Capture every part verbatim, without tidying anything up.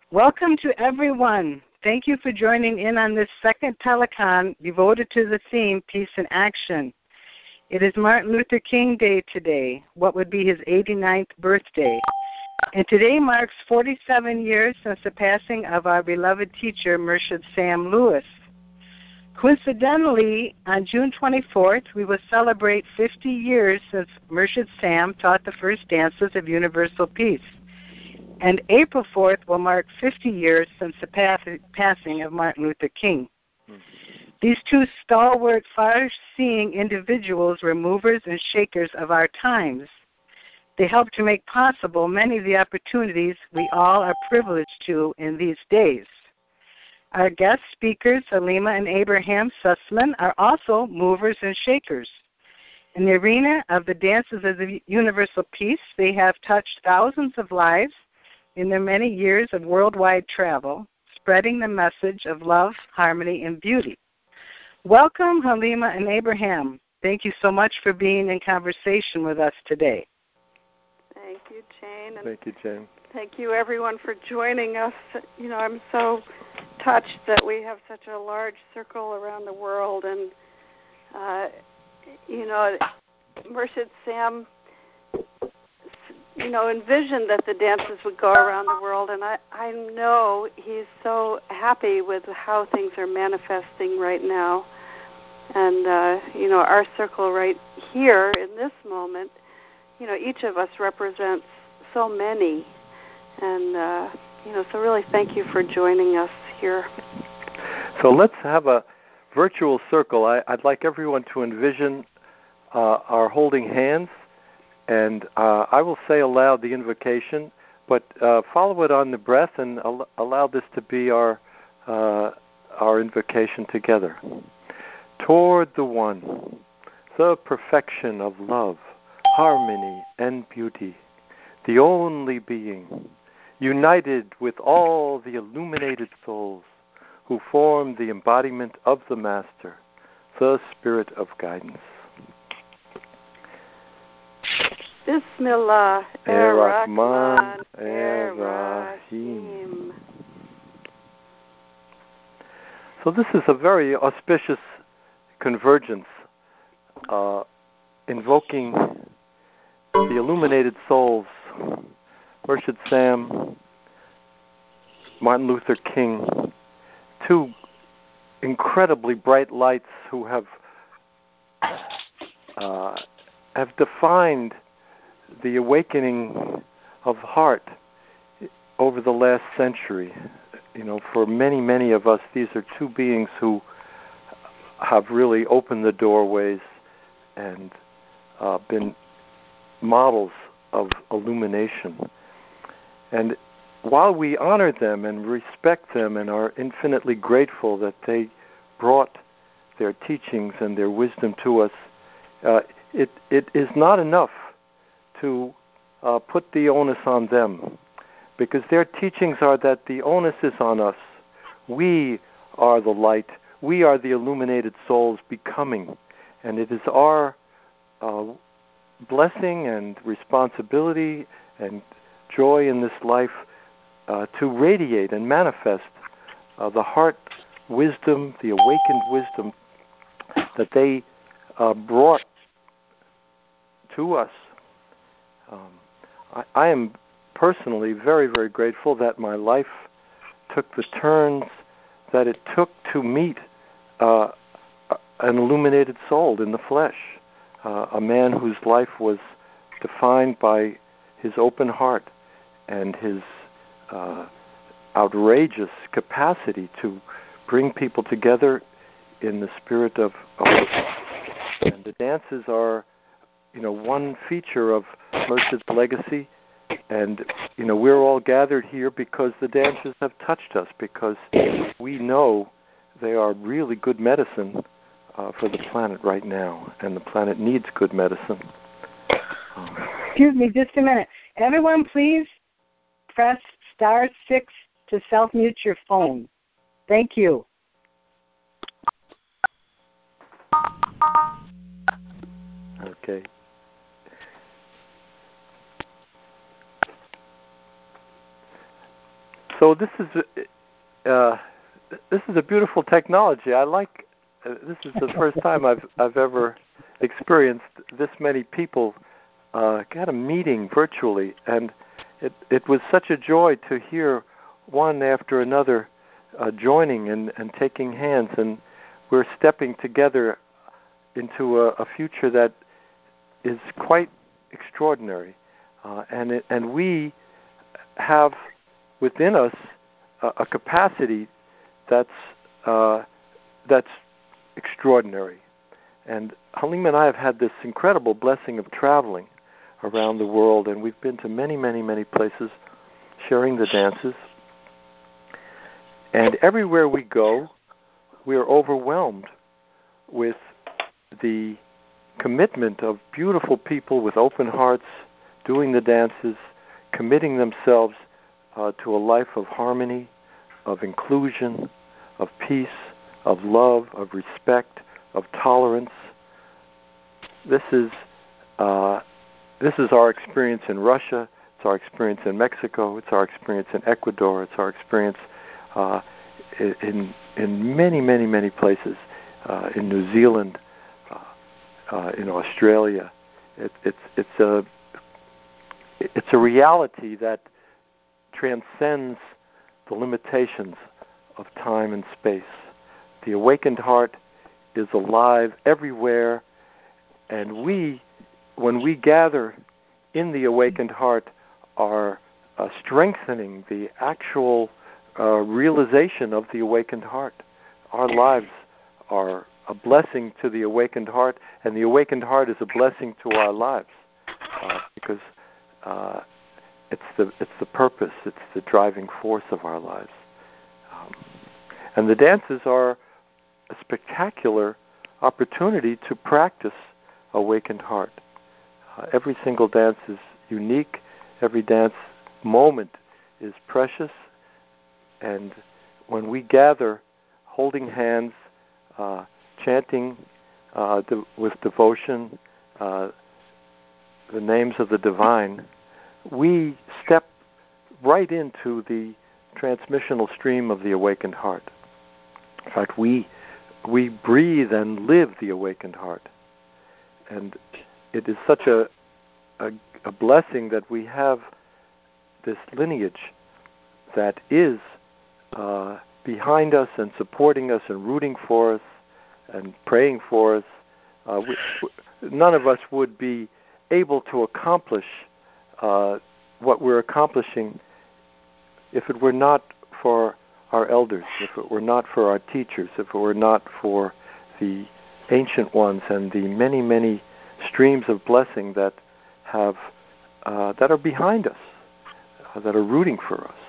Welcome to everyone. Thank you for joining in on this second telecon devoted to the theme, Peace in Action. It is Martin Luther King Day today, what would be his eighty-ninth birthday. And today marks forty-seven years since the passing of our beloved teacher, Murshid Sam Lewis. Coincidentally, on June twenty-fourth, we will celebrate fifty years since Murshid Sam taught the first dances of universal peace. And April fourth will mark fifty years since the pass- passing of Martin Luther King. Mm-hmm. These two stalwart, far-seeing individuals were movers and shakers of our times. They helped to make possible many of the opportunities we all are privileged to in these days. Our guest speakers, Halima and Abraham Sussman, are also movers and shakers. In the arena of the dances of the universal peace, they have touched thousands of lives in their many years of worldwide travel, spreading the message of love, harmony, and beauty. Welcome, Halima and Abraham. Thank you so much for being in conversation with us today. Thank you, Jane. And thank you, Jane. Thank you, everyone, for joining us. You know, I'm so touched that we have such a large circle around the world. And, uh, you know, Murshid Sam, you know, envisioned that the dances would go around the world. And I, I know he's so happy with how things are manifesting right now. And, uh, you know, our circle right here in this moment, you know, each of us represents so many. And, uh, you know, so really thank you for joining us here. So let's have a virtual circle. I, I'd like everyone to envision uh, our holding hands, and uh, I will say aloud the invocation, but uh, follow it on the breath and al- allow this to be our, uh, our invocation together. Toward the One, the perfection of love, harmony, and beauty, the only being, united with all the illuminated souls who form the embodiment of the Master, the Spirit of Guidance. Bismillah ar-Rahman ar-Rahim. So this is a very auspicious convergence, uh, invoking the illuminated souls, Murshid Sam, Martin Luther King, two incredibly bright lights who have uh, have defined the awakening of heart over the last century. You know, for many, many of us, these are two beings who have really opened the doorways and uh, been models of illumination. And while we honor them and respect them and are infinitely grateful that they brought their teachings and their wisdom to us, uh, it, it is not enough to uh, put the onus on them, because their teachings are that the onus is on us. We are the light. We are the illuminated souls becoming, and it is our uh, blessing and responsibility and joy in this life uh, to radiate and manifest uh, the heart wisdom, the awakened wisdom that they uh, brought to us. Um, I, I am personally very, very grateful that my life took the turns that it took to meet uh, an illuminated soul in the flesh, uh, a man whose life was defined by his open heart and his uh, outrageous capacity to bring people together in the spirit of, of and the dances are, you know, one feature of Murshid's legacy. And, you know, we're all gathered here because the dances have touched us, because we know they are really good medicine uh, for the planet right now, and the planet needs good medicine. Um, Excuse me just a minute. Everyone, please press star six to self-mute your phone. Thank you. Okay. so this is uh, this is a beautiful technology. I like. Uh, this is the first time I've I've ever experienced this many people uh, got a meeting virtually, and it it was such a joy to hear one after another uh, joining and, and taking hands, and we're stepping together into a, a future that is quite extraordinary, uh, and it, and we have within us a, a capacity that's uh, that's extraordinary. And Halima and I have had this incredible blessing of traveling around the world, and we've been to many, many, many places sharing the dances. And everywhere we go, we are overwhelmed with the commitment of beautiful people with open hearts doing the dances, committing themselves uh, to a life of harmony, of inclusion, of peace, of love, of respect, of tolerance. This is uh, this is our experience in Russia. It's our experience in Mexico. It's our experience in Ecuador. It's our experience uh, in in many, many, many places. Uh, in New Zealand, uh, uh, in Australia, it, it's it's a it's a reality that transcends the limitations of time and space. The awakened heart is alive everywhere, and we, when we gather in the awakened heart, are uh, strengthening the actual uh, realization of the awakened heart. Our lives are a blessing to the awakened heart, and the awakened heart is a blessing to our lives uh, because uh, it's the it's the purpose, it's the driving force of our lives. Um, and the dances are a spectacular opportunity to practice awakened heart. Uh, every single dance is unique. Every dance moment is precious. And when we gather, holding hands, uh, chanting uh, de- with devotion uh, the names of the divine, we step right into the transmissional stream of the awakened heart. In fact, we we breathe and live the awakened heart. And it is such a, a, a blessing that we have this lineage that is uh, behind us and supporting us and rooting for us and praying for us. Uh, we, none of us would be able to accomplish uh, what we're accomplishing if it were not for our elders, if it were not for our teachers, if it were not for the ancient ones and the many, many streams of blessing that have uh, that are behind us, uh, that are rooting for us.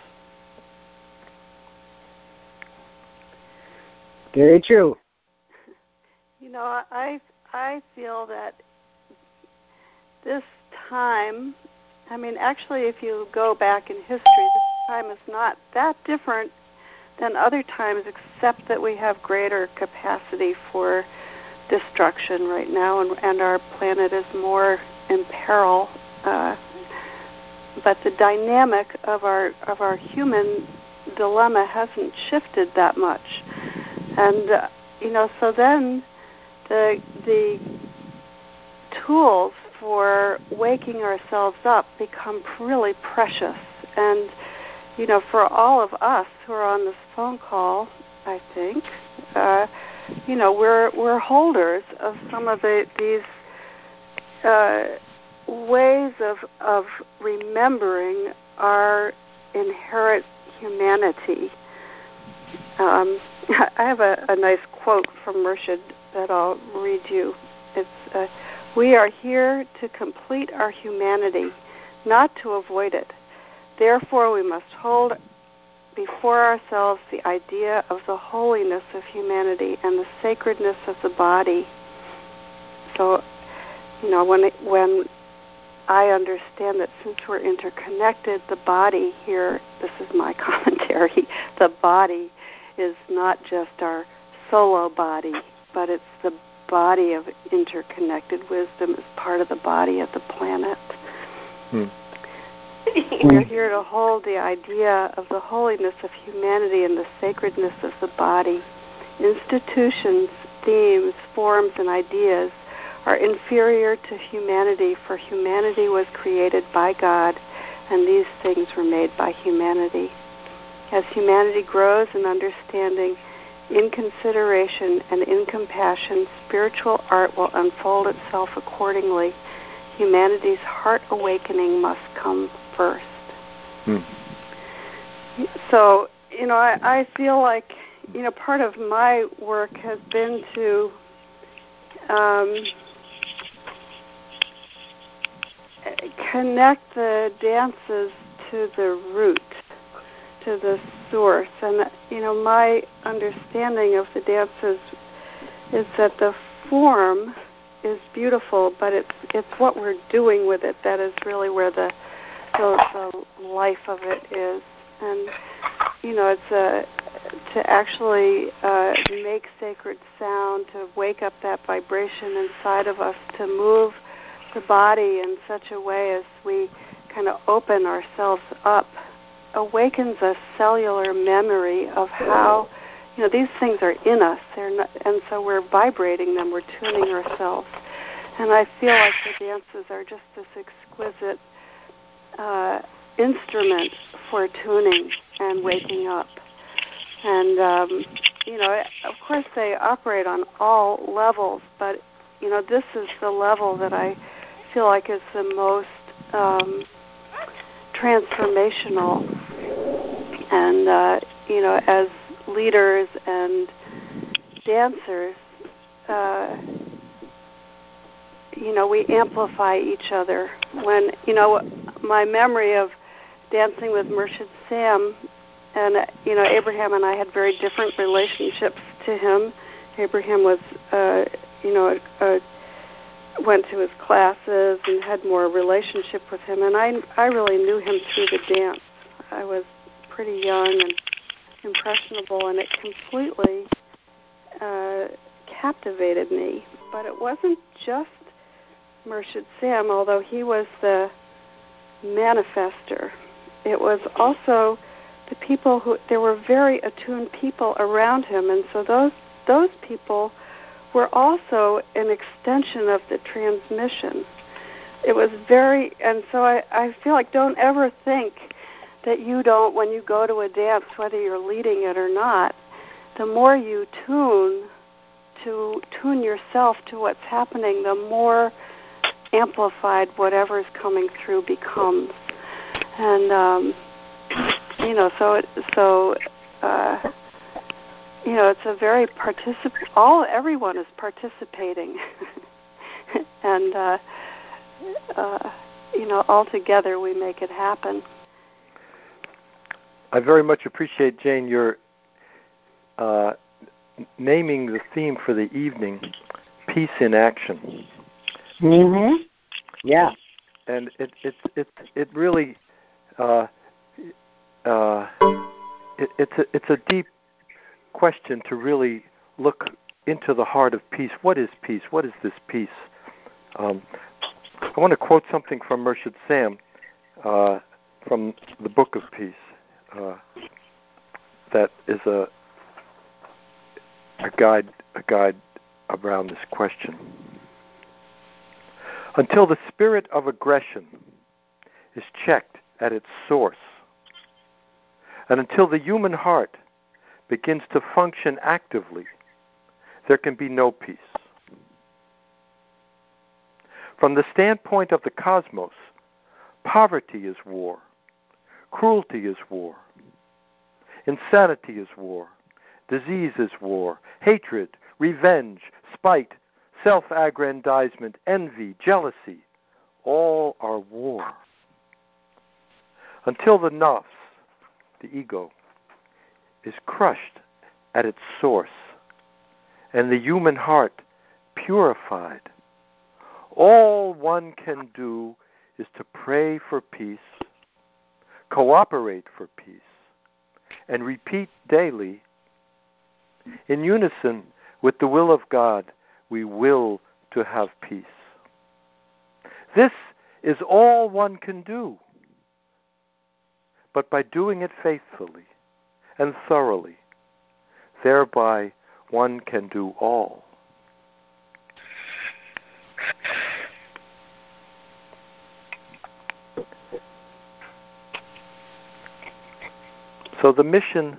Very true. You know, I I feel that this time, I mean, actually, if you go back in history, this time is not that different than other times, except that we have greater capacity for destruction right now, and, and our planet is more in peril. Uh, but the dynamic of our of our human dilemma hasn't shifted that much, and uh, you know, so then the the tools for waking ourselves up become really precious. And you know, for all of us who are on this phone call, I think, uh, you know, we're we're holders of some of the, these uh, ways of of remembering our inherent humanity. Um, I have a, a nice quote from Murshid that I'll read you. It's, uh, "We are here to complete our humanity, not to avoid it. Therefore, we must hold before ourselves the idea of the holiness of humanity and the sacredness of the body." So, you know, when it, when I understand that since we're interconnected, the body here, this is my commentary, the body is not just our solo body, but it's the body of interconnected wisdom as part of the body of the planet. Hmm. We're here to hold the idea of the holiness of humanity and the sacredness of the body. Institutions, themes, forms, and ideas are inferior to humanity, for humanity was created by God, and these things were made by humanity. As humanity grows in understanding, in consideration, and in compassion, spiritual art will unfold itself accordingly. Humanity's heart awakening must come first. Hmm. So, you know, I, I feel like, you know, part of my work has been to um, connect the dances to the root, to the source. And, you know, my understanding of the dances is that the form is beautiful, but it's it's what we're doing with it that is really where the the, the life of it is. And, you know, it's a, to actually uh, make sacred sound, to wake up that vibration inside of us, to move the body in such a way as we kind of open ourselves up, awakens a cellular memory of how, you know, these things are in us. They're not, and so we're vibrating them, we're tuning ourselves. And I feel like the dances are just this exquisite uh, instrument for tuning and waking up. And, um, you know, of course they operate on all levels, but, you know, this is the level that I feel like is the most um, transformational. And, uh, you know, as leaders and dancers, uh, you know, we amplify each other. When, you know, my memory of dancing with Murshid Sam, and, you know, Abraham and I had very different relationships to him. Abraham was, uh, you know, a, a, went to his classes and had more relationship with him, and I, I really knew him through the dance. I was pretty young and impressionable, and it completely uh, captivated me. But it wasn't just Murshid Sam, although he was the manifester. It was also the people who, there were very attuned people around him, and so those those people were also an extension of the transmission. It was very, and so I, I feel like don't ever think that you don't, when you go to a dance, whether you're leading it or not, the more you tune to tune yourself to what's happening, the more amplified whatever's coming through becomes. And, um, you know, so, it, so uh, you know, it's a very particip- all, everyone is participating. and, uh, uh, you know, all together we make it happen. I very much appreciate, Jane, your uh, naming the theme for the evening, Peace in Action. Mm-hmm. Yeah. And it it it it really uh, uh, it, it's a it's a deep question to really look into the heart of peace. What is peace? What is this peace? Um, I want to quote something from Murshid Sam uh, from the Book of Peace. Uh, that is a a guide a guide around this question. Until the spirit of aggression is checked at its source, and until the human heart begins to function actively, there can be no peace. From the standpoint of the cosmos, poverty is war, cruelty is war, insanity is war, disease is war, hatred, revenge, spite, self-aggrandizement, envy, jealousy, all are war. Until the nafs, the ego, is crushed at its source, and the human heart purified, all one can do is to pray for peace, cooperate for peace, and repeat daily, in unison with the will of God, we will to have peace. This is all one can do. but by doing it faithfully and thoroughly. Thereby one can do all. So the mission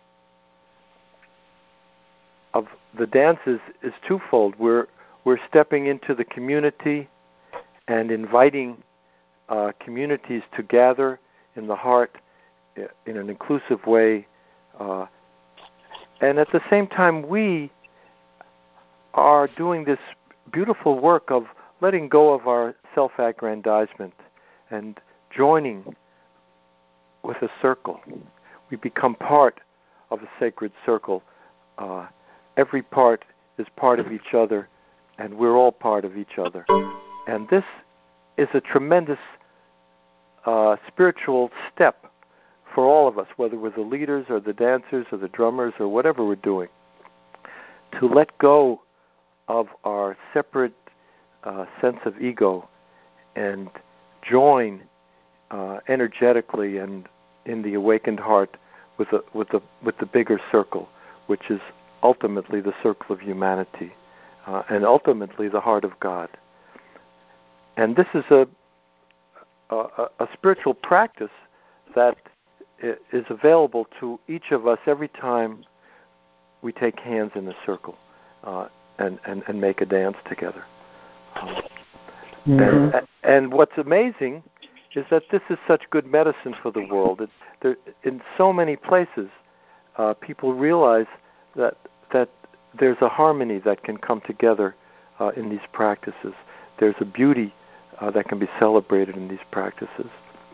of the dances is twofold. We're we're stepping into the community and inviting uh, communities to gather in the heart in an inclusive way. Uh, and at the same time, we are doing this beautiful work of letting go of our self-aggrandizement and joining with a circle. We become part of a sacred circle. Uh, every part is part of each other, and we're all part of each other. And this is a tremendous uh, spiritual step for all of us, whether we're the leaders or the dancers or the drummers or whatever we're doing, to let go of our separate uh, sense of ego and join uh, energetically and in the awakened heart with the with the with the bigger circle, which is ultimately the circle of humanity, uh, and ultimately the heart of God. And this is a a, a spiritual practice that is available to each of us every time we take hands in a circle uh, and, and, and make a dance together. Um, mm-hmm. and, and what's amazing is that this is such good medicine for the world. It, there, in so many places, uh, people realize that that there's a harmony that can come together uh, in these practices. There's a beauty uh, that can be celebrated in these practices.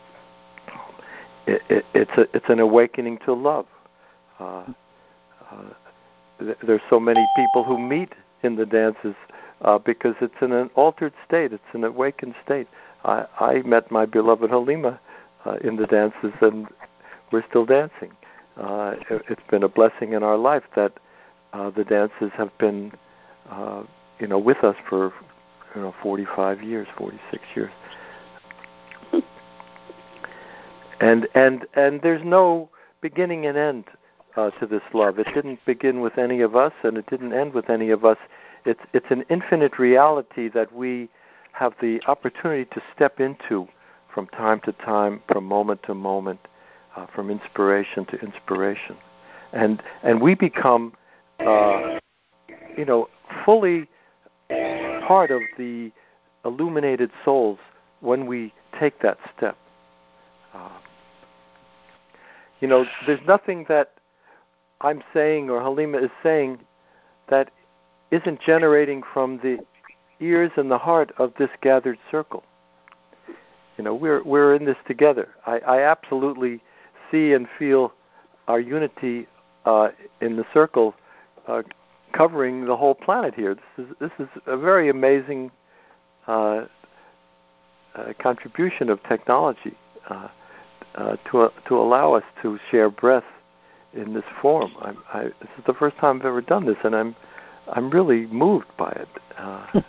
It, it, it's a it's an awakening to love. Uh, uh, th- there's so many people who meet in the dances uh, because it's in an altered state. It's an awakened state. I, I met my beloved Halima uh, in the dances, and we're still dancing. Uh, it, it's been a blessing in our life that uh, the dances have been, uh, you know, with us for, you know, forty-five years, forty-six years. And and and there's no beginning and end uh, to this love. It didn't begin with any of us, and it didn't end with any of us. It's it's an infinite reality that we have the opportunity to step into from time to time, from moment to moment, uh, from inspiration to inspiration, and and we become, uh, you know, fully part of the illuminated souls when we take that step. Uh, you know, there's nothing that I'm saying or Halima is saying that isn't generating from the ears and the heart of this gathered circle. You know, we're we're in this together. I, I absolutely see and feel our unity uh, in the circle uh, covering the whole planet here. This is this is a very amazing uh, uh, contribution of technology. Uh, Uh, to uh, to allow us to share breath in this form. I'm, I, this is the first time I've ever done this, and I'm I'm really moved by it. Uh,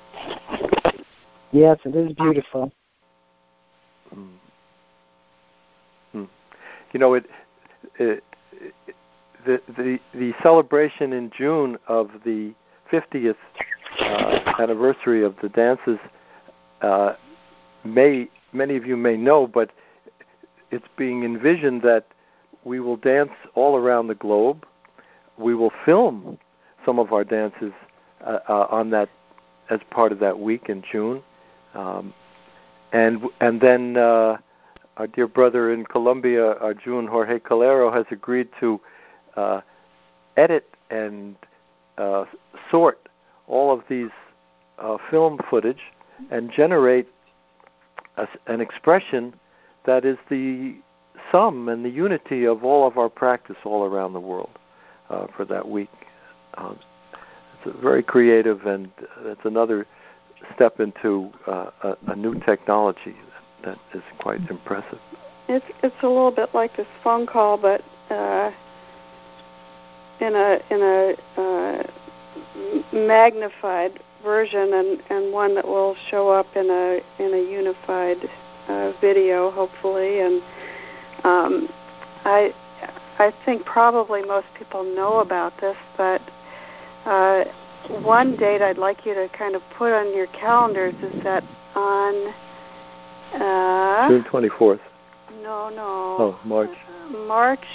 yes, it is beautiful. Mm, mm. You know, it, it, it the the the celebration in June of the fiftieth uh, anniversary of the dances uh, may many of you may know, but it's being envisioned that we will dance all around the globe. We will film some of our dances uh, uh, on that as part of that week in June, um, and and then uh, our dear brother in Colombia, Arjun Jorge Calero, has agreed to uh, edit and uh, sort all of these uh, film footage and generate a, an expression that is the sum and the unity of all of our practice all around the world uh, for that week. Um, it's very creative, and it's another step into uh, a, a new technology that, that is quite impressive. It's it's a little bit like this phone call, but uh, in a in a uh, magnified version, and, and one that will show up in a in a unified Uh, video, hopefully. And um, I I think probably most people know about this, but uh, one date I'd like you to kind of put on your calendars is that on uh, June twenty-fourth. No, no. Oh, March. Uh, March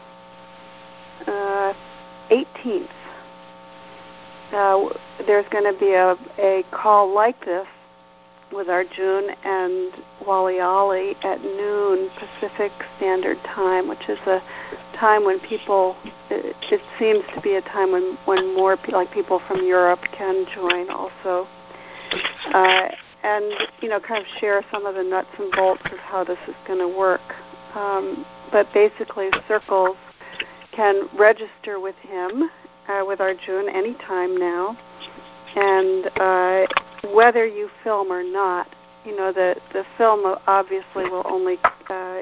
uh, eighteenth. Uh, there's going to be a, a call like this with Arjun and Wali Ali at noon Pacific Standard Time, which is a time when people, it, it seems to be a time when, when more pe- like people from Europe can join also. Uh, and, you know, kind of share some of the nuts and bolts of how this is going to work. Um, but basically, Circles can register with him, uh, with Arjun, anytime now. And uh, whether you film or not, you know, the, the film obviously will only uh,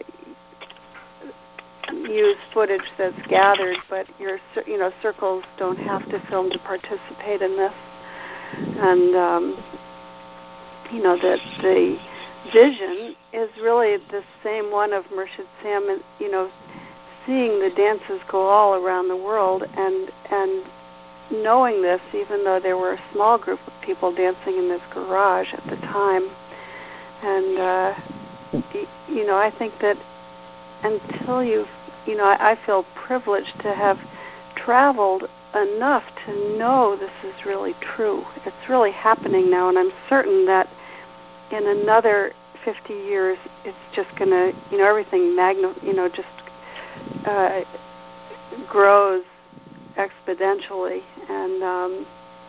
use footage that's gathered, but your, you know, Circles don't have to film to participate in this. And, um, you know, the, the vision is really the same one of Murshid Sam, you know, seeing the dances go all around the world and and knowing this, even though there were a small group of people dancing in this garage at the time. And, uh, y- you know, I think that until you've, you know, I, I feel privileged to have traveled enough to know this is really true. It's really happening now, and I'm certain that in another fifty years, it's just going to, you know, everything magna, you know, just uh, grows exponentially, and um,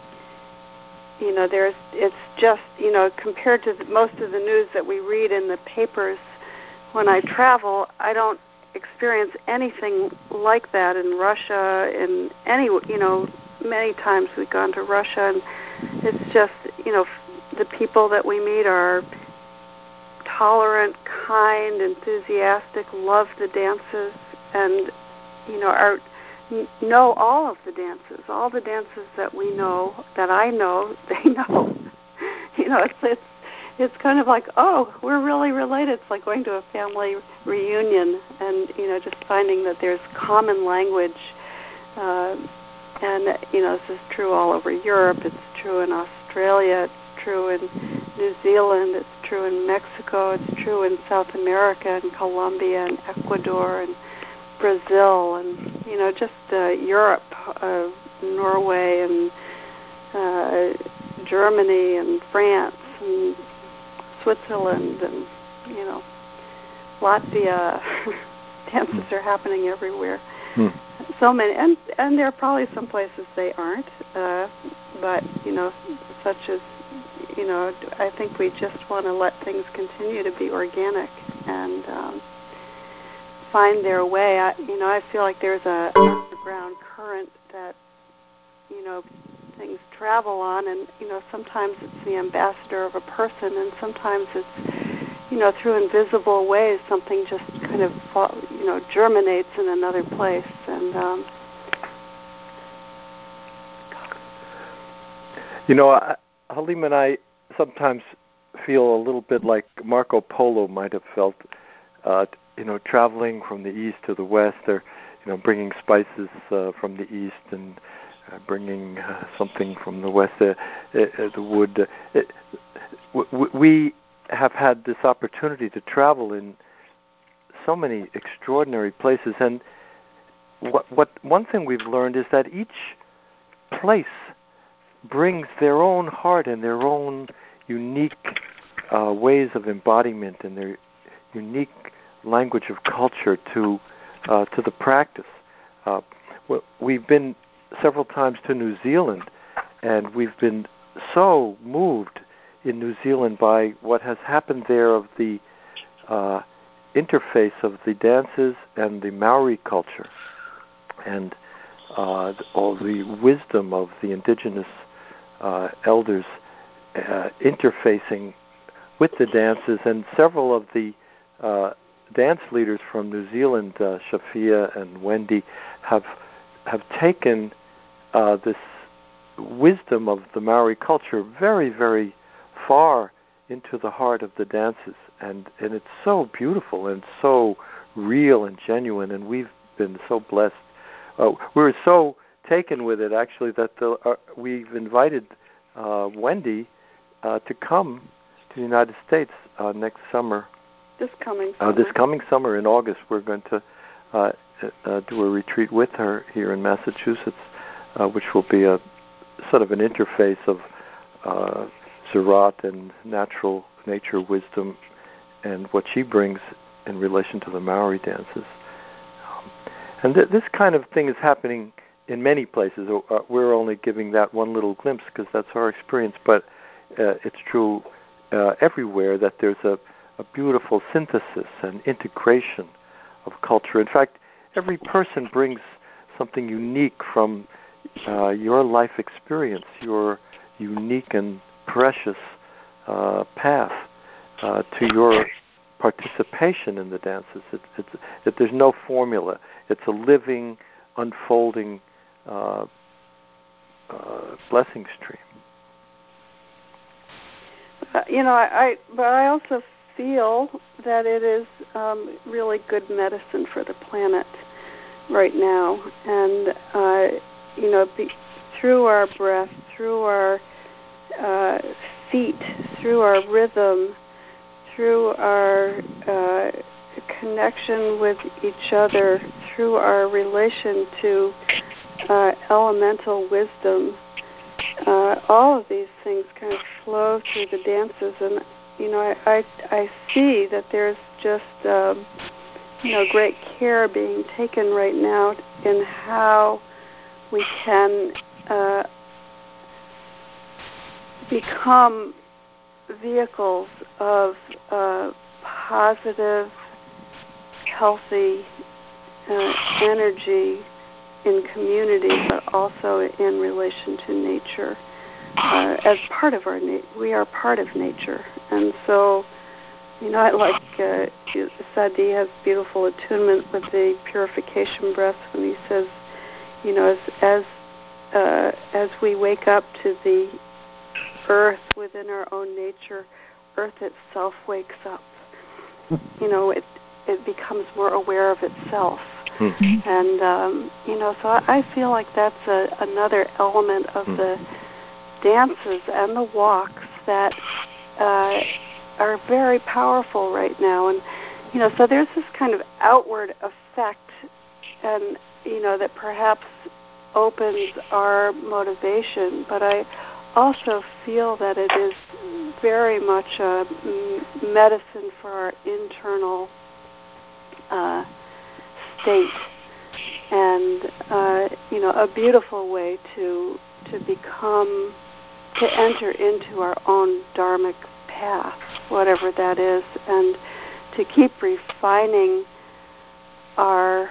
you know, there's, it's just, you know, compared to the, most of the news that we read in the papers when I travel, I don't experience anything like that in Russia. In any, you know, many times we've gone to Russia, and it's just, you know, the people that we meet are tolerant, kind, enthusiastic, love the dances, and, you know, are know all of the dances, all the dances that we know, that I know, they know. You know, it's it's it's kind of like, oh, we're really related. It's like going to a family reunion, and, you know, just finding that there's common language. Uh, and, you know, this is true all over Europe. It's true in Australia. It's true in New Zealand. It's true in Mexico. It's true in South America and Colombia and Ecuador and Brazil, and, you know, just uh, Europe, uh, Norway and uh, Germany and France and Switzerland and, you know, Latvia. Dances are happening everywhere. Hmm. So many, and and there are probably some places they aren't, uh, but, you know, such as, you know, I think we just want to let things continue to be organic and um, find their way. I, you know, I feel like there's a underground current that, you know, things travel on, and, you know, sometimes it's the ambassador of a person, and sometimes it's, you know, through invisible ways, something just kind of, you know, germinates in another place. And um, you know, I, Halim and I sometimes feel a little bit like Marco Polo might have felt. Uh, you know, traveling from the east to the west, or, you know, bringing spices uh, from the east and uh, bringing uh, something from the west, uh, uh, the wood. Uh, w- we have had this opportunity to travel in so many extraordinary places, and what, what one thing we've learned is that each place brings their own heart and their own unique uh, ways of embodiment and their unique language of culture to uh, to the practice. Uh, we've been several times to New Zealand, and we've been so moved in New Zealand by what has happened there of the uh, interface of the dances and the Maori culture, and uh, all the wisdom of the indigenous uh, elders uh, interfacing with the dances, and several of the uh, dance leaders from New Zealand, uh, Shafia and Wendy, have have taken uh, this wisdom of the Maori culture very, very far into the heart of the dances, and and it's so beautiful and so real and genuine, and we've been so blessed. Uh, we were so taken with it, actually, that the, uh, we've invited uh, Wendy uh, to come to the United States uh, next summer. This coming summer. Uh, this coming summer in August, we're going to uh, uh, do a retreat with her here in Massachusetts, uh, which will be a sort of an interface of uh, Surratt and natural nature wisdom and what she brings in relation to the Maori dances. Um, and th- this kind of thing is happening in many places. Uh, we're only giving that one little glimpse because that's our experience, but uh, it's true uh, everywhere that there's a a beautiful synthesis and integration of culture. In fact, every person brings something unique from uh, your life experience, your unique and precious uh, path uh, to your participation in the dances. It, it's, it, there's no formula. It's a living, unfolding uh, uh, blessing stream. Uh, you know, I, I but I also feel that it is um, really good medicine for the planet right now, and uh, you know, be, through our breath, through our uh, feet, through our rhythm, through our uh, connection with each other, through our relation to uh, elemental wisdom, uh, all of these things kind of flow through the dances. And you know, I, I, I see that there's just, um, you know, great care being taken right now in how we can uh, become vehicles of uh, positive, healthy uh, energy in community, but also in relation to nature. Uh, as part of our, na- we are part of nature, and so, you know, I like uh, Sadi has beautiful attunement with the purification breath when he says, you know, as as uh, as we wake up to the earth within our own nature, earth itself wakes up. You know, it it becomes more aware of itself, mm-hmm. and um, you know, so I, I feel like that's a, another element of mm-hmm. the dances and the walks that uh, are very powerful right now. And, you know, so there's this kind of outward effect, and, you know, that perhaps opens our motivation, but I also feel that it is very much a medicine for our internal uh, state, and, uh, you know, a beautiful way to to become to enter into our own dharmic path, whatever that is, and to keep refining our,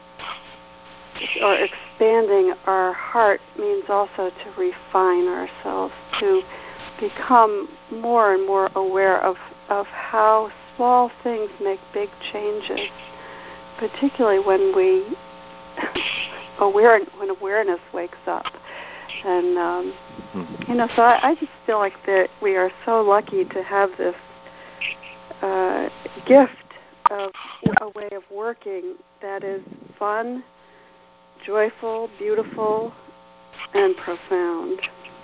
or expanding our heart means also to refine ourselves, to become more and more aware of, of how small things make big changes, particularly when we aware when awareness wakes up. And, um, you know, so I, I just feel like that we are so lucky to have this uh, gift of a way of working that is fun, joyful, beautiful, and profound.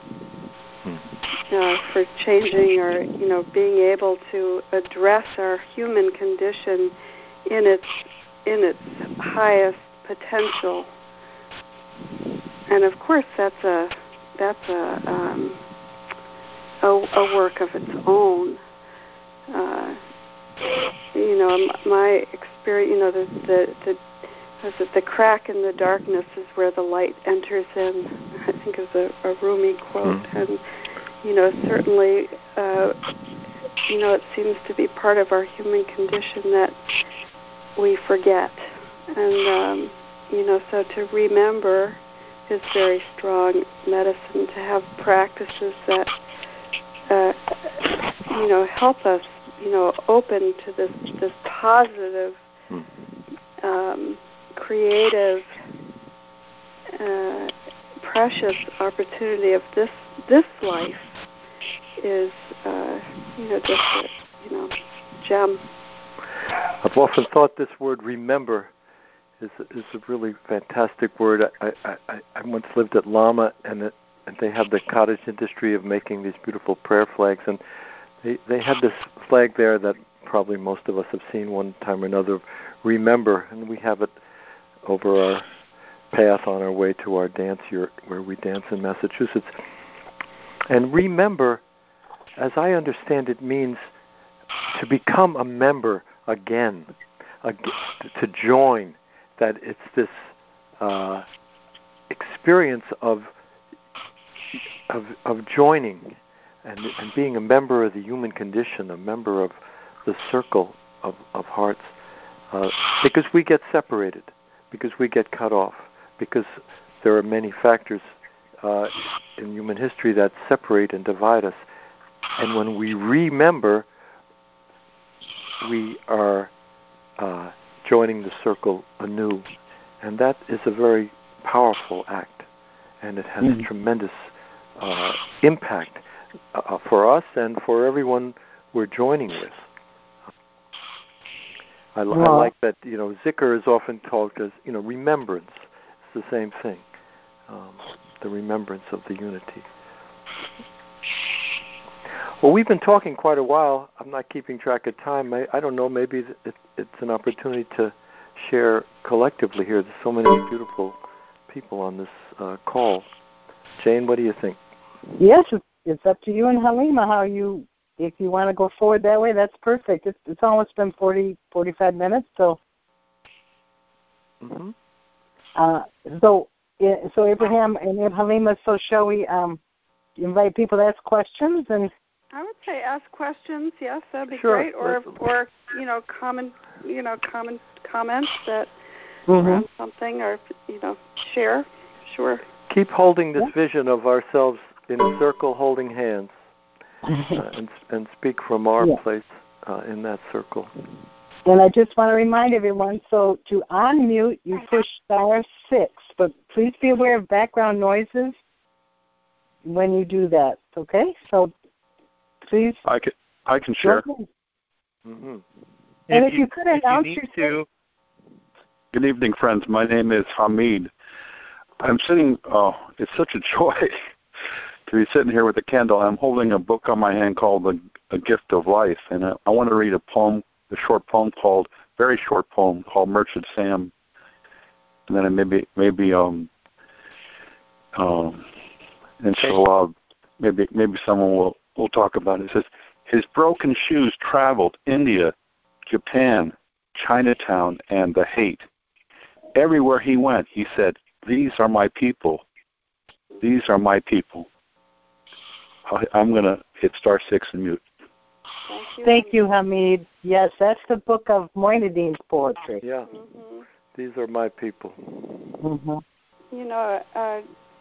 Uh, for changing or, you know, being able to address our human condition in its in its highest potential. And of course, that's a that's a um, a, a work of its own. Uh, you know, my experience. You know, the the the, was it, the crack in the darkness is where the light enters in. I think is a, a Rumi quote, mm-hmm. and you know, certainly, uh, you know, it seems to be part of our human condition that we forget, and um, you know, so to remember is very strong medicine, to have practices that, uh, you know, help us, you know, open to this this positive, um, creative, uh, precious opportunity of this this life is, uh, you know, just a, you know, gem. I've often thought this word "remember" is is a really fantastic word. I I, I, I once lived at Lama, and it, and they have the cottage industry of making these beautiful prayer flags, and they they had this flag there that probably most of us have seen one time or another. Remember, and we have it over our path on our way to our dance yurt where we dance in Massachusetts. And remember, as I understand it, means to become a member again, to join. That it's this uh, experience of, of of joining and, and being a member of the human condition, a member of the circle of, of hearts, uh, because we get separated, because we get cut off, because there are many factors uh, in human history that separate and divide us. And when we remember, we are uh, joining the circle anew. And that is a very powerful act. And it has mm-hmm. a tremendous uh, impact uh, for us and for everyone we're joining with. I, I well, like that, you know, zikr is often talked as, you know, remembrance. It's the same thing, um, the remembrance of the unity. Well, we've been talking quite a while. I'm not keeping track of time. I, I don't know, maybe it, it's an opportunity to share collectively here. There's so many beautiful people on this uh, call. Jane, what do you think? Yes, it's up to you and Halima how you, if you want to go forward that way, that's perfect. It's, it's almost been forty, forty-five minutes, so. Mm-hmm. Uh, so, so Abraham and Halima, so shall we um, invite people to ask questions? And I would say ask questions. Yes, that'd be sure. great. Or, or you know, common, you know, common comments that mm-hmm. around something, or you know, share. Sure. Keep holding this yeah. vision of ourselves in a circle, holding hands, uh, and and speak from our yeah. place uh, in that circle. And I just want to remind everyone, so to unmute, you push star six, but please be aware of background noises when you do that, okay? So please. I can, I can share. Mm-hmm. And if, if you, you could if announce you yourself. Good evening, friends. My name is Hamid. I'm sitting, oh, it's such a joy to be sitting here with a candle. I'm holding a book on my hand called The, A Gift of Life, and I, I want to read a poem, a short poem called, very short poem called Murshid Sam, and then maybe, maybe, um, um, and so uh, maybe, maybe someone will, will talk about it. It says, his broken shoes traveled India, Japan, Chinatown, and the hate. Everywhere he went, he said, these are my people. These are my people. I'm going to hit star six and mute. Thank you, Thank you, Hamid. Yes, that's the book of Moinuddin's poetry. Yeah, mm-hmm. These are my people. Mm-hmm. You know, uh,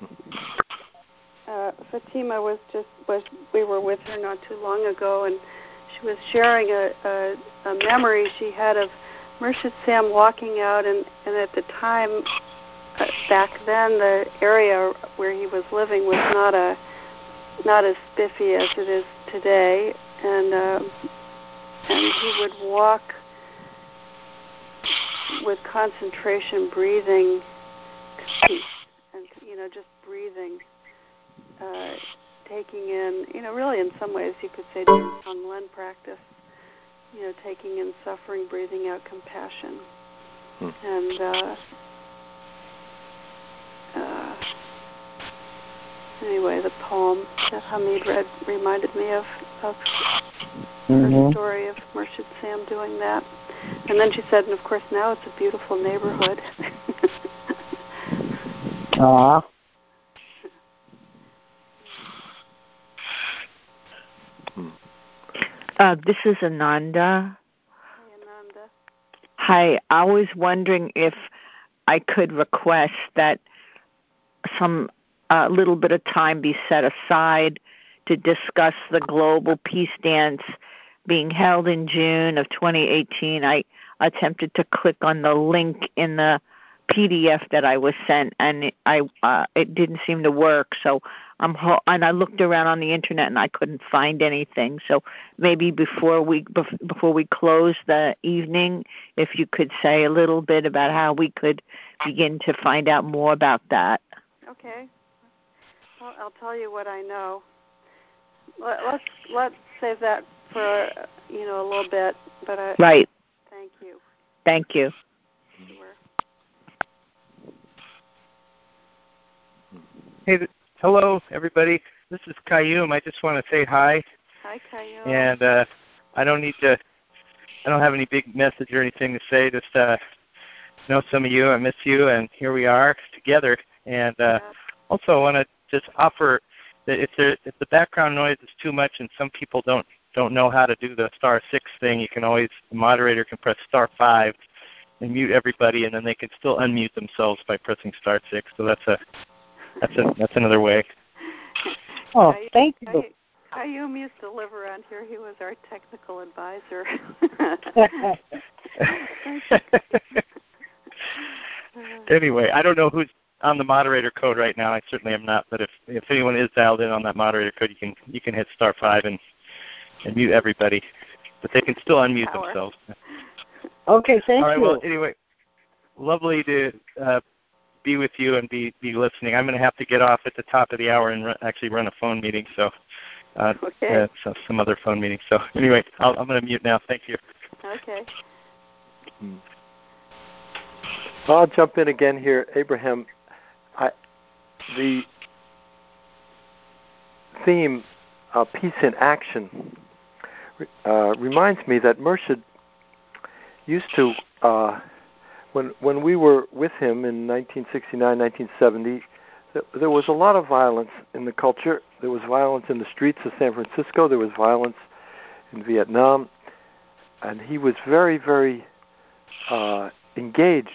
uh, Fatima was just was we were with her not too long ago, and she was sharing a, a, a memory she had of Murshid Sam walking out, and, and at the time, uh, back then, the area where he was living was not a not as spiffy as it is today, and uh, and he would walk with concentration, breathing, and you know, just breathing, uh, taking in, you know, really in some ways you could say doing Tonglen practice. You know, taking in suffering, breathing out compassion. Hmm. And uh, uh, anyway, the poem that Hamid read reminded me of, of mm-hmm. her story of Murshid Sam doing that. And then she said, and of course now it's a beautiful neighborhood. Aww. Uh, this is Ananda. Hi, Ananda. Hi, I was wondering if I could request that some uh, little bit of time be set aside to discuss the Global Peace Dance being held in June of twenty eighteen. I attempted to click on the link in the P D F that I was sent, and it, I uh, it didn't seem to work. So I'm ho- and I looked around on the internet and I couldn't find anything. So maybe before we before we close the evening, if you could say a little bit about how we could begin to find out more about that. Okay. Well, I'll tell you what I know. Let, let's let's save that for you know a little bit. But I, right. Thank you. Thank you. Sure. Hey, th- hello, everybody. This is Qayyum. I just want to say hi. Hi, Qayyum. And uh, I don't need to, I don't have any big message or anything to say. Just uh, know some of you. I miss you, and here we are together. And uh, yeah. also, I want to just offer that if there, if the background noise is too much, and some people don't don't know how to do the star six thing, you can always the moderator can press star five and mute everybody, and then they can still unmute themselves by pressing star six. So that's a That's a, that's another way. Oh, thank you. Qayyum used to live around here. He was our technical advisor. Anyway, I don't know who's on the moderator code right now. I certainly am not. But if if anyone is dialed in on that moderator code, you can you can hit star five and, and mute everybody. But they can still unmute Power. themselves. Okay, thank All right. you. Well, anyway, lovely to. Uh, be with you and be, be listening. I'm going to have to get off at the top of the hour and run, actually run a phone meeting, so uh, okay. uh, so some other phone meeting. So anyway, I'll, I'm going to mute now. Thank you. Okay. I'll jump in again here, Abraham. I, the theme, uh, peace in action, uh, reminds me that Murshid used to uh, When when we were with him in nineteen sixty-nine, nineteen seventy, th- there was a lot of violence in the culture. There was violence in the streets of San Francisco. There was violence in Vietnam. And he was very, very uh, engaged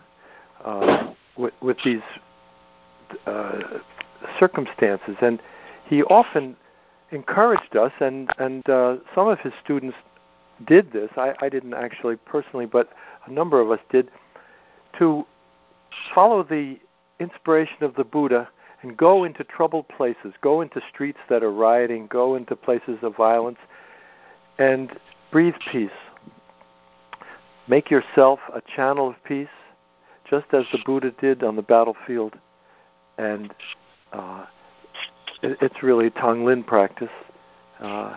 uh, with, with these uh, circumstances. And he often encouraged us, and, and uh, some of his students did this. I, I didn't actually personally, but a number of us did, to follow the inspiration of the Buddha and go into troubled places, go into streets that are rioting, go into places of violence, and breathe peace. Make yourself a channel of peace, just as the Buddha did on the battlefield. And uh, it, it's really Tonglen practice. Uh,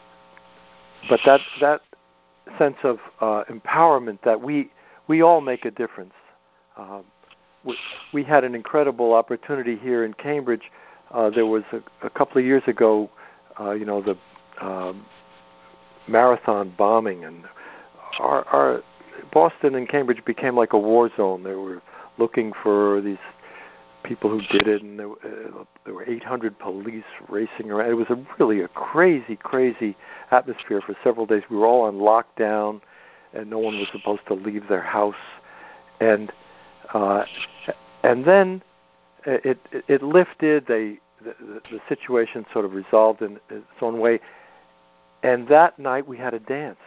but that that sense of uh, empowerment that we we all make a difference. Um, we, we had an incredible opportunity here in Cambridge. Uh, there was a, a couple of years ago, uh, you know, the um, marathon bombing, and our, our Boston and Cambridge became like a war zone. They were looking for these people who did it, and there, uh, there were eight hundred police racing around. It was a really a crazy, crazy atmosphere for several days. We were all on lockdown, and no one was supposed to leave their house. And uh, and then it, it it lifted. They the, the situation sort of resolved in its own way. And that night we had a dance,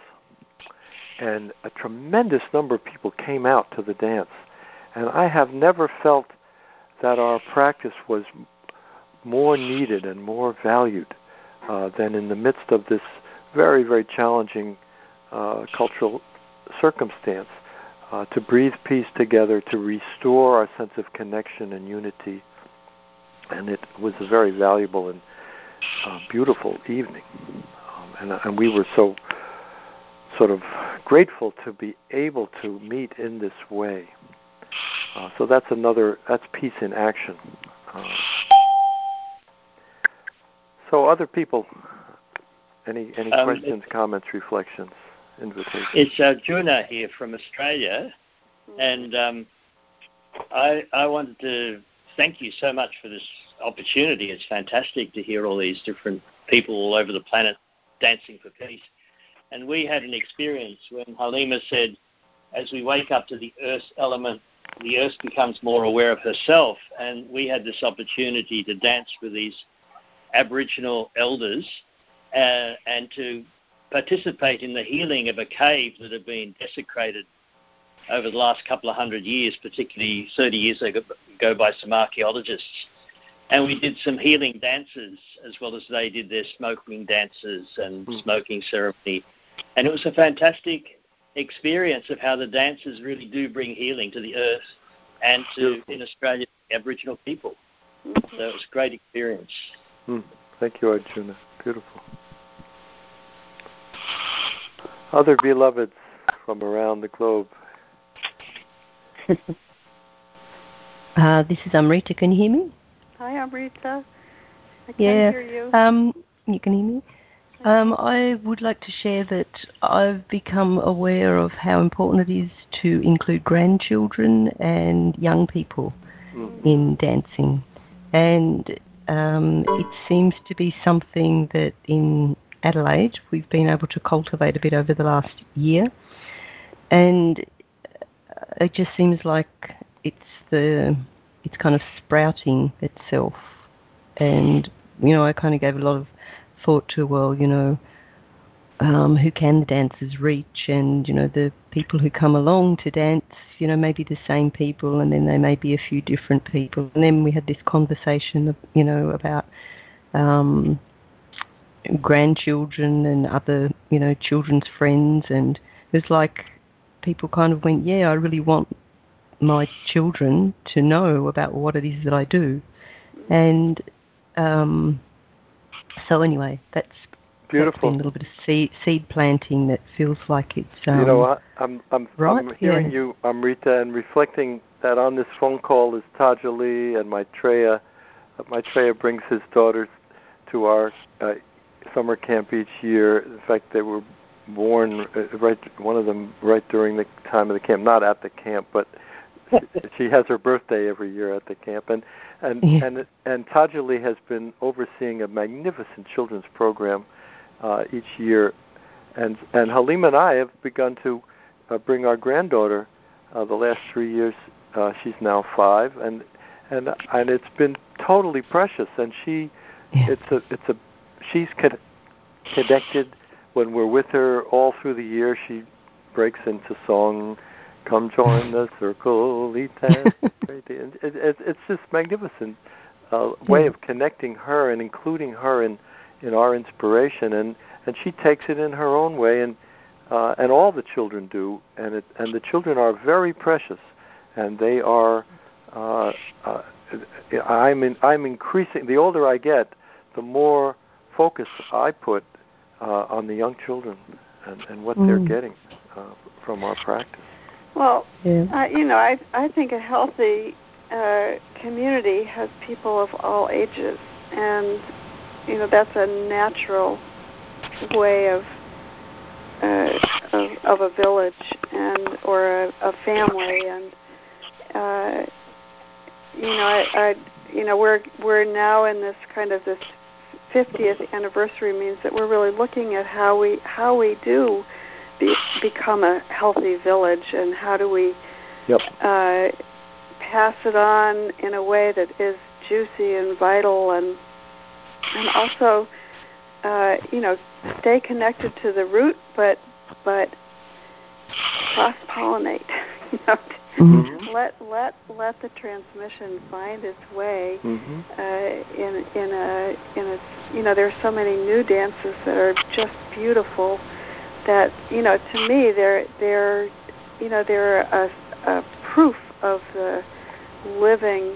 and a tremendous number of people came out to the dance. And I have never felt that our practice was more needed and more valued uh, than in the midst of this very, very challenging uh, cultural circumstance, uh, to breathe peace together, to restore our sense of connection and unity. And it was a very valuable and uh, beautiful evening. Um, and, and we were so sort of grateful to be able to meet in this way. Uh, so that's another, that's peace in action. Uh, so other people, any any um, questions, comments, reflections, invitations? It's uh, Juna here from Australia, and um, I, I wanted to thank you so much for this opportunity. It's fantastic to hear all these different people all over the planet dancing for peace. And we had an experience when Halima said, as we wake up to the earth element, the earth becomes more aware of herself. And we had this opportunity to dance with these Aboriginal elders uh, and to participate in the healing of a cave that had been desecrated over the last couple of hundred years, particularly thirty years ago by some archaeologists. And we did some healing dances as well as they did their smoking dances and mm. smoking ceremony. And it was a fantastic experience of how the dances really do bring healing to the earth and to, in Australia, Aboriginal people. Mm-hmm. So it was a great experience. Mm. Thank you, Arjuna. Beautiful. Other beloveds from around the globe. uh, this is Amrita. Can you hear me? Hi, Amrita. I can yeah, hear you. Um, you can hear me? Um, I would like to share that I've become aware of how important it is to include grandchildren and young people mm-hmm. in dancing. And um, it seems to be something that in Adelaide we've been able to cultivate a bit over the last year. And it just seems like it's the it's kind of sprouting itself. And, you know, I kind of gave a lot of thought to, well, you know, um, who can the dancers reach? And, you know, the people who come along to dance, you know, maybe the same people, and then they may be a few different people. And then we had this conversation, you know, about um, grandchildren and other, you know, children's friends. And it was like people kind of went, yeah, I really want my children to know about what it is that I do. And um, so anyway, that's beautiful. That's been a little bit of seed, seed planting that feels like it's um, you know, I, I'm I'm, right? I'm hearing yeah. you, Amrita, and reflecting that on this phone call is Tajali and Maitreya. Uh, Maitreya brings his daughters to our uh, summer camp each year. In fact, they were born uh, right, one of them right during the time of the camp, not at the camp, but she has her birthday every year at the camp, and and yeah. and and Tajali has been overseeing a magnificent children's program uh, each year, and and Halima and I have begun to uh, bring our granddaughter. Uh, the last three years, uh, she's now five, and and and it's been totally precious. And she, yeah. it's a it's a she's con- connected when we're with her all through the year. She breaks into song. Come join the circle, eat that. it, it, it's just magnificent uh, way of connecting her and including her in, in our inspiration, and, and she takes it in her own way, and uh, and all the children do, and it, and the children are very precious, and they are. Uh, uh, I'm in, I'm increasing. The older I get, the more focus I put uh, on the young children and, and what mm. they're getting uh, from our practice. Well, yeah. uh, you know, I I think a healthy uh, community has people of all ages, and you know that's a natural way of uh, of, of a village and or a, a family, and uh, you know, I, I you know we're we're now in this kind of this fiftieth anniversary means that we're really looking at how we how we do. Be, become a healthy village, and how do we yep. uh, pass it on in a way that is juicy and vital, and and also uh, you know stay connected to the root, but but cross pollinate. You know, mm-hmm. let let let the transmission find its way mm-hmm. uh, in in a in a you know there's so many new dances that are just beautiful. That you know, to me, they're they're you know they're a, a proof of the living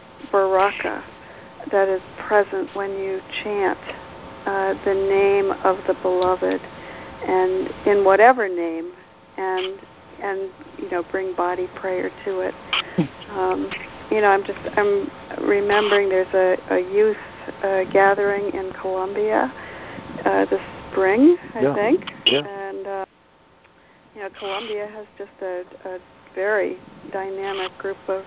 baraka that is present when you chant uh, the name of the beloved, and in whatever name, and and you know bring body prayer to it. Um, you know, I'm just I'm remembering there's a, a youth uh, gathering in Colombia uh, this spring, I yeah. think, yeah. and uh, you know, Colombia has just a, a very dynamic group of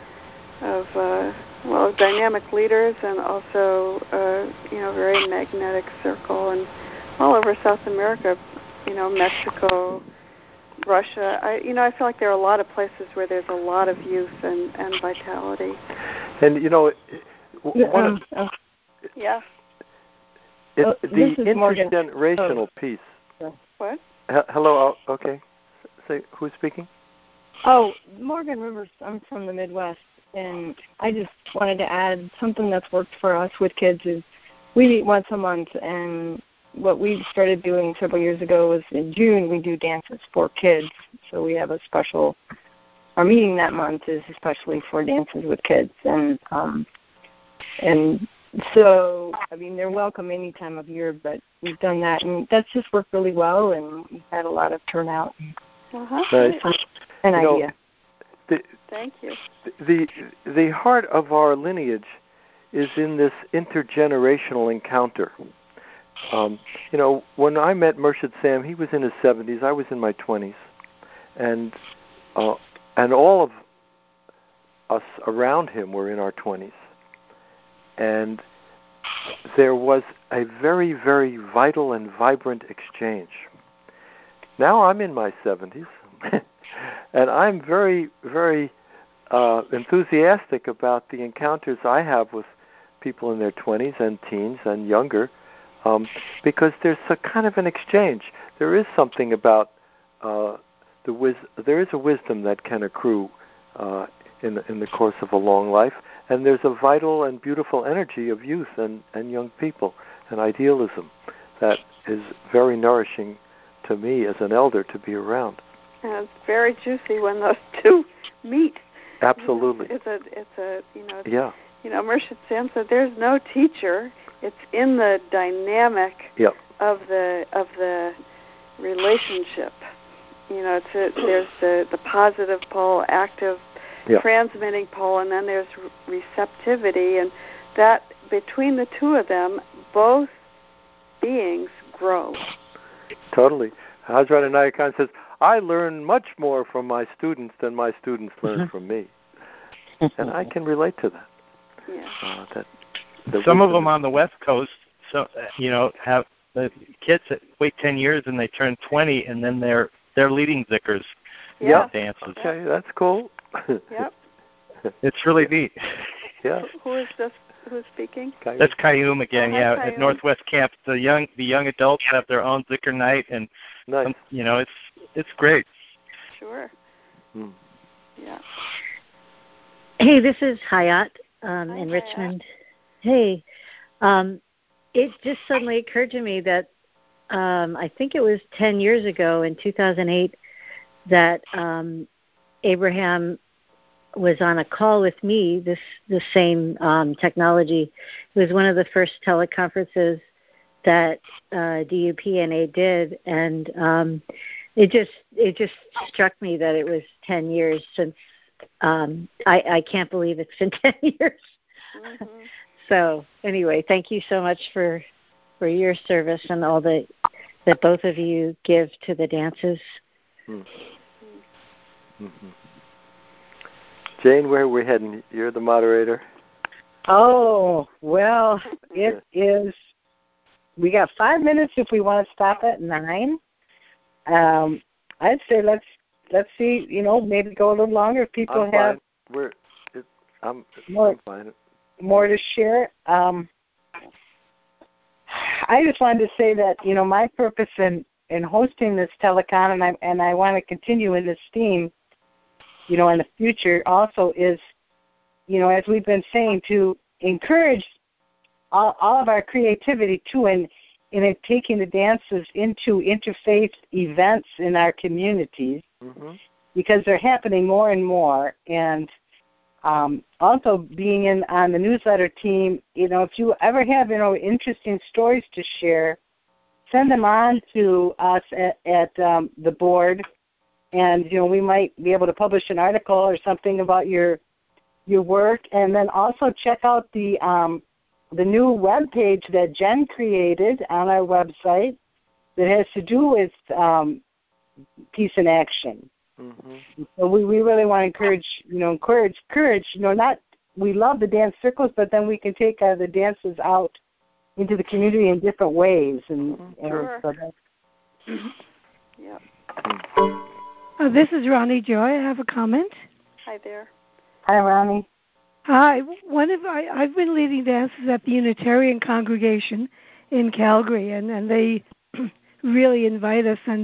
of uh, well, dynamic leaders, and also uh, you know, very magnetic circle, and all over South America, you know, Mexico, Russia. I you know, I feel like there are a lot of places where there's a lot of youth and, and vitality. And you know, one um, of, uh, yeah. It, uh, the intergenerational oh. piece. What? H- hello. Oh, okay. Say who's speaking? Oh, Morgan Rivers. I'm from the Midwest, and I just wanted to add something that's worked for us with kids is we meet once a month, and what we started doing several years ago was in June we do dances for kids. So we have a special, our meeting that month is especially for dances with kids, and um, and so, I mean, they're welcome any time of year, but we've done that, and that's just worked really well, and we've had a lot of turnout. Uh-huh. Nice. An you idea. Know, the, Thank you. The, the heart of our lineage is in this intergenerational encounter. Um, you know, when I met Murshid Sam, he was in his seventies, I was in my twenties, and uh, and all of us around him were in our twenties. And there was a very, very vital and vibrant exchange. Now I'm in my seventies, and I'm very, very uh, enthusiastic about the encounters I have with people in their twenties and teens and younger, um, because there's a kind of an exchange. There is something about uh, the wis- there is a wisdom that can accrue uh, in in the course of a long life. And there's a vital and beautiful energy of youth and, and young people and idealism that is very nourishing to me as an elder to be around. And it's very juicy when those two meet. Absolutely. You know, it's a, it's a, you know, it's, yeah. You know, Murshid Sam said, "There's no teacher. It's in the dynamic yep. of the of the relationship. You know, it's a, there's the the positive pole, active." Yep. Transmitting pole, and then there's receptivity, and that between the two of them, both beings grow. Totally. Hazrat Inayat says, I learn much more from my students than my students learn from me. And I can relate to that. Yeah. Uh, that the Some of them is, on the West Coast, so you know, have the kids that wait ten years and they turn twenty, and then they're they're leading zikrs, yeah. dances. Okay, that's cool. Yep. It's really neat. Yeah. Who is this? Who's speaking? Qayyum. That's Qayyum again. Oh, yeah, Qayyum. At Northwest Camp, the young the young adults have their own zikr night, and nice. um, you know, it's it's great. Sure. Hmm. Yeah. Hey, this is Hayat um, Hi, in Hayat. Richmond. Hey, um, it just suddenly occurred to me that um, I think it was ten years ago in two thousand eight that um, Abraham was on a call with me, this the same um, technology. It was one of the first teleconferences that uh, D U P N A did, and um, it just it just struck me that it was ten years since. Um, I, I can't believe it's been ten years. Mm-hmm. So anyway, thank you so much for for your service and all that that both of you give to the dances. Mm-hmm. Mm-hmm. Jane, where are we heading? You're the moderator. Oh, well, it is, we got five minutes if we want to stop at nine. Um, I'd say let's, let's see, you know, maybe go a little longer if people I'm have fine. We're, it, I'm, more, I'm fine. more to share. Um, I just wanted to say that, you know, my purpose in, in hosting this telecon, and I, and I want to continue in this theme, you know, in the future also is, you know, as we've been saying, to encourage all, all of our creativity too, and in taking the dances into interfaith events in our communities, mm-hmm. because they're happening more and more. And um, also being in on the newsletter team, you know, if you ever have, you know, interesting stories to share, send them on to us at, at um, the board. And, you know, we might be able to publish an article or something about your your work. And then also check out the um, the new web page that Jen created on our website that has to do with um, peace in action. Mm-hmm. So we, we really want to encourage, you know, encourage, courage, you know, not, we love the dance circles, but then we can take uh, the dances out into the community in different ways. And, and Sure. so that's, Yep. Uh, this is Ronnie Joy. I have a comment. Hi there. hi, Ronnie. Hi. One of I, I've been leading dances at the Unitarian congregation in Calgary, and, and they really invite us. And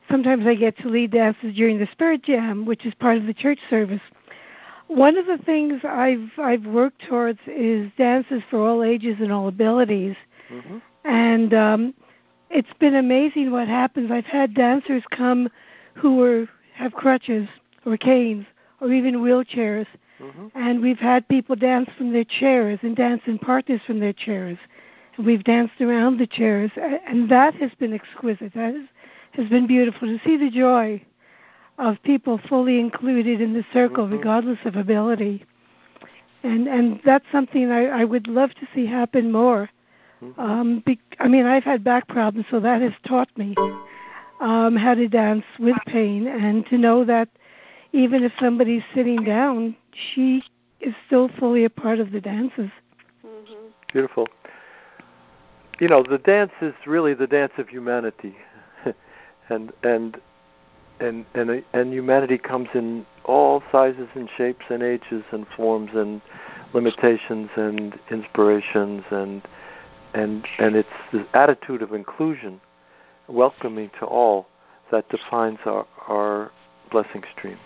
sometimes I get to lead dances during the Spirit Jam, which is part of the church service. One of the things I've I've worked towards is dances for all ages and all abilities, mm-hmm. and um, it's been amazing what happens. I've had dancers come who are, have crutches or canes or even wheelchairs, mm-hmm. and we've had people dance from their chairs and dance in partners from their chairs. And we've danced around the chairs, and that has been exquisite. That is, has been beautiful to see the joy of people fully included in the circle, mm-hmm. regardless of ability. And and that's something I, I would love to see happen more. Mm-hmm. Um, be, I mean, I've had back problems, so that has taught me um, how to dance with pain, and to know that even if somebody's sitting down, she is still fully a part of the dances. Mm-hmm. Beautiful. You know, the dance is really the dance of humanity, and and and and and humanity comes in all sizes and shapes and ages and forms and limitations and inspirations, and and and it's the attitude of inclusion, welcoming to all, that defines our our blessing stream.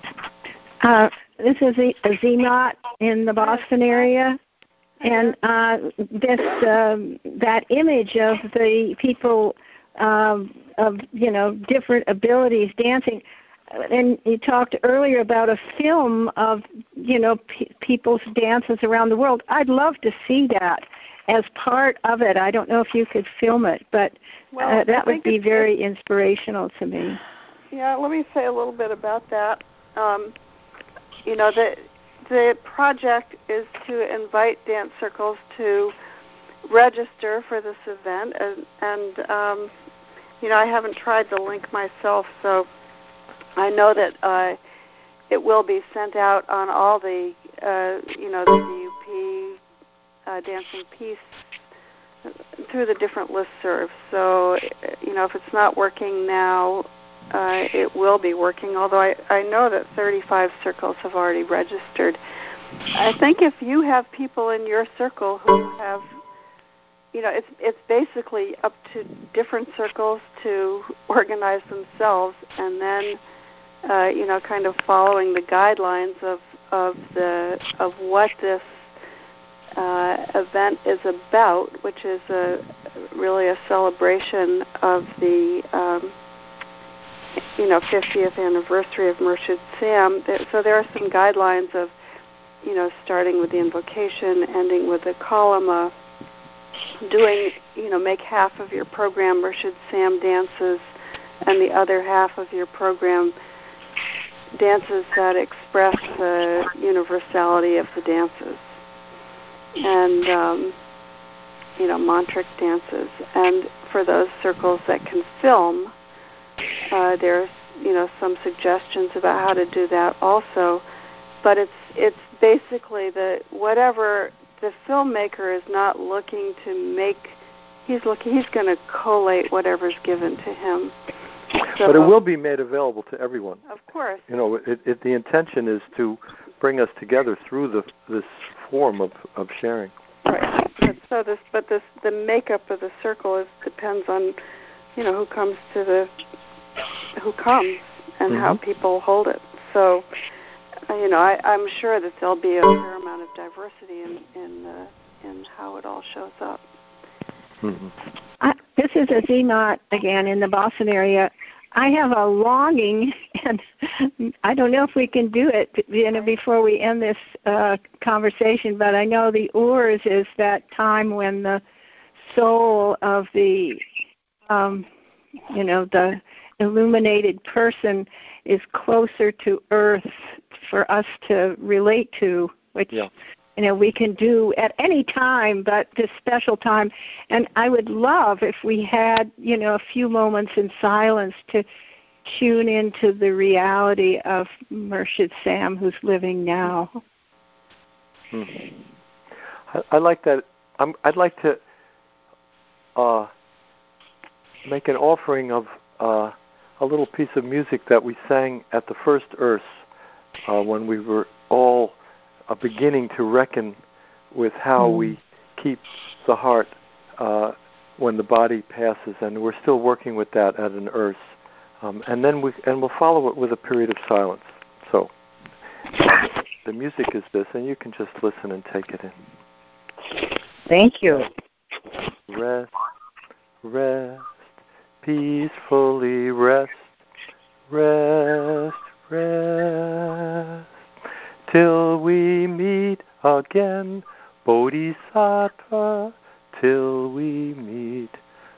Uh, this is Azimot in the Boston area, and uh, this um, that image of the people um, of you know different abilities dancing. And you talked earlier about a film of you know p- people's dances around the world. I'd love to see that as part of it. I don't know if you could film it, but well, uh, that would be very it's, inspirational to me. Yeah, let me say a little bit about that. Um, you know, the the project is to invite dance circles to register for this event, and, and um, you know, I haven't tried the link myself, so I know that uh, it will be sent out on all the, uh, you know, the D U P, uh, Dancing Peace, through the different listservs. So, you know, if it's not working now, uh, it will be working, although I, I know that thirty-five circles have already registered. I think if you have people in your circle who have, you know, it's it's basically up to different circles to organize themselves, and then, uh, you know, kind of following the guidelines of of the of what this uh, event is about, which is a really a celebration of the um, you know fiftieth anniversary of Murshid Sam. So there are some guidelines of, you know, starting with the invocation, ending with the kalama, doing, you know, make half of your program Murshid Sam dances, and the other half of your program dances that express the universality of the dances, and, um, you know, mantric dances. And for those circles that can film, uh, there's, you know, some suggestions about how to do that also. But it's it's basically the whatever the filmmaker is not looking to make. He's looking. He's going to collate whatever's given to him. So, but it will be made available to everyone. Of course. You know, it, it, the intention is to bring us together through the, this form of, of sharing. Right. But so this, but this, the makeup of the circle is depends on, you know, who comes to the, who comes and mm-hmm. how people hold it. So, you know, I, I'm sure that there'll be a fair amount of diversity in in, uh, in how it all shows up. Mm-hmm. I, this is Azimot again in the Boston area. I have a longing, and I don't know if we can do it, you know, before we end this uh, conversation, but I know the Urs is that time when the soul of the, um, you know, the illuminated person is closer to Earth for us to relate to, which, yeah. you know, we can do at any time, but this special time. And I would love if we had, you know, a few moments in silence to tune into the reality of Murshid Sam, who's living now. Hmm. I, I like that. I'm, I'd like to uh, make an offering of uh, a little piece of music that we sang at the first Earth uh, when we were all uh, beginning to reckon with how mm. we keep the heart uh, when the body passes, and we're still working with that at an Earth. Um, and then we and we'll follow it with a period of silence. So the music is this, and you can just listen and take it in. Thank you. Rest, rest, peacefully rest, rest, rest, till we meet again, Bodhisattva, till we meet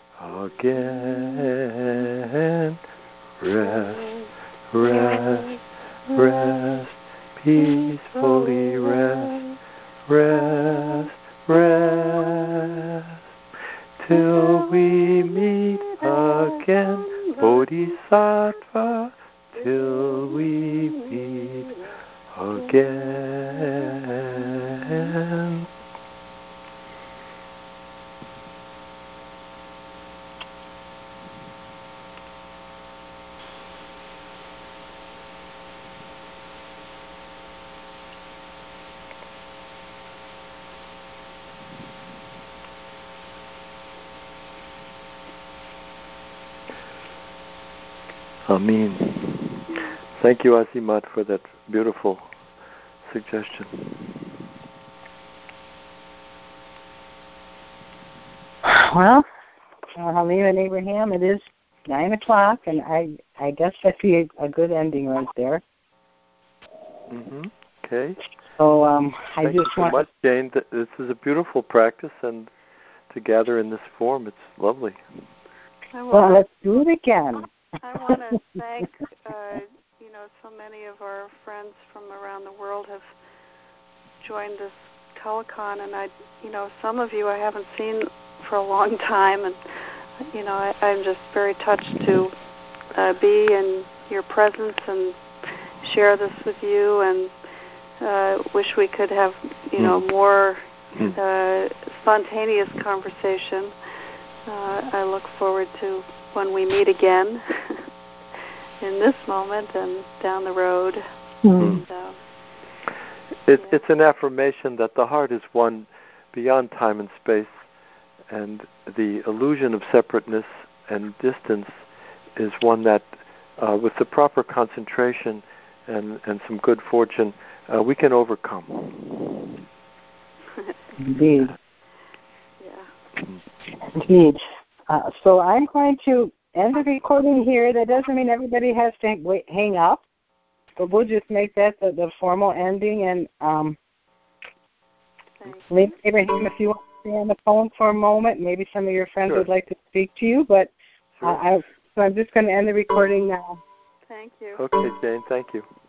again. Rest, rest, rest, peacefully rest, rest, rest, till we meet again, Bodhisattva, till we meet again. Amen. Thank you, Azimat, for that beautiful suggestion. Well, Halim and Abraham, it is nine o'clock, and I I guess I see a, a good ending right there. Mm-hmm. Okay. So um, I Thank just you so want much, Jane. This is a beautiful practice, and to gather in this form, it's lovely. Well, let's do it again. I want to thank, uh, you know, so many of our friends from around the world have joined this telecon, and I, you know, some of you I haven't seen for a long time, and you know, I, I'm just very touched to uh, be in your presence and share this with you, and uh, wish we could have, you know, more uh, spontaneous conversation. Uh, I look forward to when we meet again in this moment and down the road. Mm-hmm. And, uh, it, yeah. It's an affirmation that the heart is one beyond time and space, and the illusion of separateness and distance is one that, uh, with the proper concentration and, and some good fortune, uh, we can overcome. Indeed. Yeah. Indeed. Uh, so I'm going to end the recording here. That doesn't mean everybody has to wait, hang up, but we'll just make that the, the formal ending. And um, Lynn, Abraham, if you want to stay on the phone for a moment, maybe some of your friends Sure. would like to speak to you. But Sure. uh, I, so I'm just going to end the recording now. Thank you. Okay, Jane. Thank you.